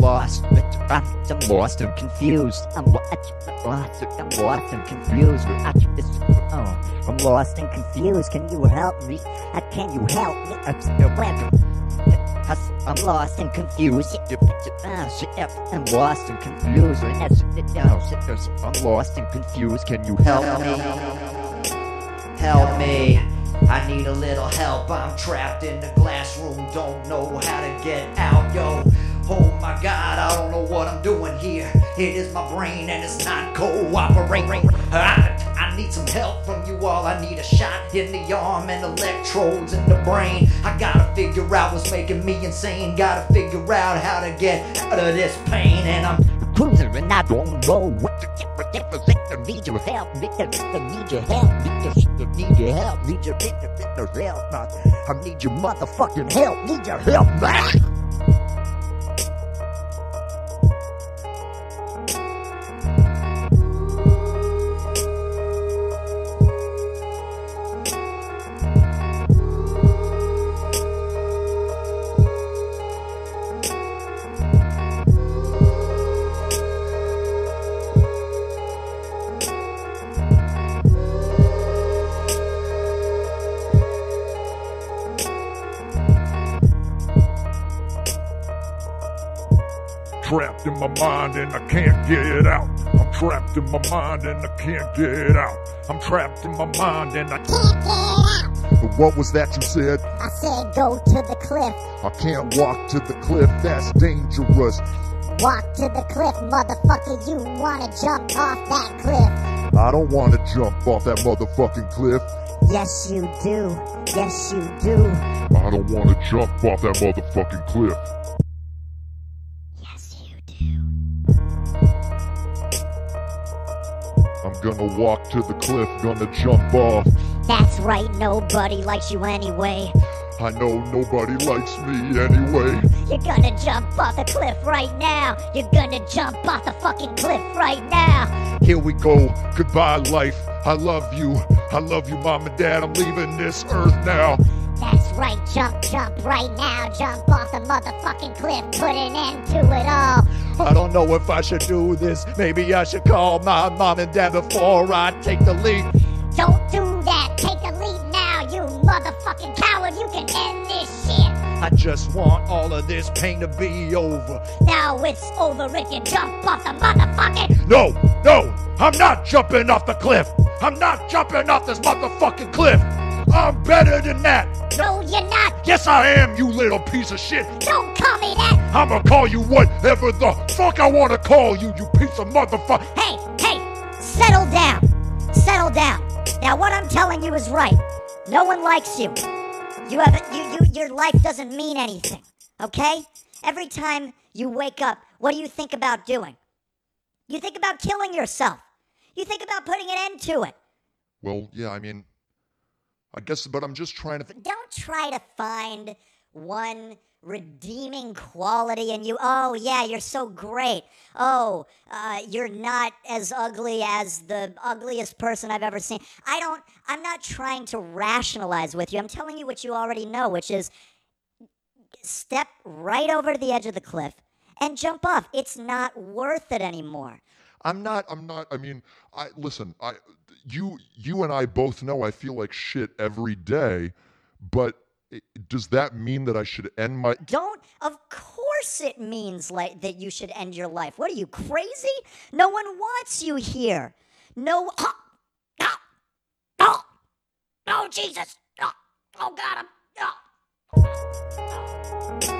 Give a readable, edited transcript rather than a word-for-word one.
lost. I'm lost and confused. I'm lost and confused. I'm lost and confused. Can you help me? Can you help me? I'm lost and confused. I'm lost and confused. I'm lost and confused. Can you help me? Help me, I need a little help. I'm trapped in the glass room, don't know how to get out, yo. Oh my God, I don't know what I'm doing here. It is my brain and it's not cooperating. I need some help from you all. I need a shot in the arm and electrodes in the brain. I gotta figure out what's making me insane. Gotta figure out how to get out of this pain. And I'm cruising and I don't know what to do. I need your help, I need your help, I need your help, I need your help, I need your motherfucking help, need your help, man. Trapped in my mind and I can't get out. I'm trapped in my mind and I can't get out. I'm trapped in my mind and I can't get out. What was that you said? I said go to the cliff. I can't walk to the cliff, that's dangerous. Walk to the cliff, motherfucker, you wanna jump off that cliff. I don't wanna jump off that motherfucking cliff. Yes you do, yes you do. I don't wanna jump off that motherfucking cliff. I'm gonna walk to the cliff, gonna jump off. That's right, nobody likes you anyway. I know nobody likes me anyway. You're gonna jump off the cliff right now. You're gonna jump off the fucking cliff right now. Here we go, goodbye life. I love you, mom and dad. I'm leaving this earth now. That's right, jump right now. Jump off the motherfucking cliff, put an end to it all. I don't know if I should do this. Maybe I should call my mom and dad before I take the leap. Don't do that, take the leap now, you motherfucking coward. You can end this shit. I just want all of this pain to be over. Now it's over if you jump off the motherfucking... No, I'm not jumping off the cliff. I'm not jumping off this motherfucking cliff. I'm better than that. No, you're not. Yes, I am, you little piece of shit. Don't call me that. I'ma call you whatever the fuck I wanna call you, you piece of motherfucker. Hey, settle down. Settle down. Now what I'm telling you is right. No one likes you. Your life doesn't mean anything, okay? Every time you wake up, what do you think about doing? You think about killing yourself. You think about putting an end to it. Well, yeah, I mean, I guess, but I'm just trying to... Don't try to find one redeeming quality in you. Oh, yeah, you're so great. Oh, you're not as ugly as the ugliest person I've ever seen. I'm not trying to rationalize with you. I'm telling you what you already know, which is step right over to the edge of the cliff and jump off. It's not worth it anymore. Listen, you and I both know I feel like shit every day, but does that mean that I should end my... Of course it means like that you should end your life. What are you, crazy? No one wants you here. No, oh, Jesus. Oh, God,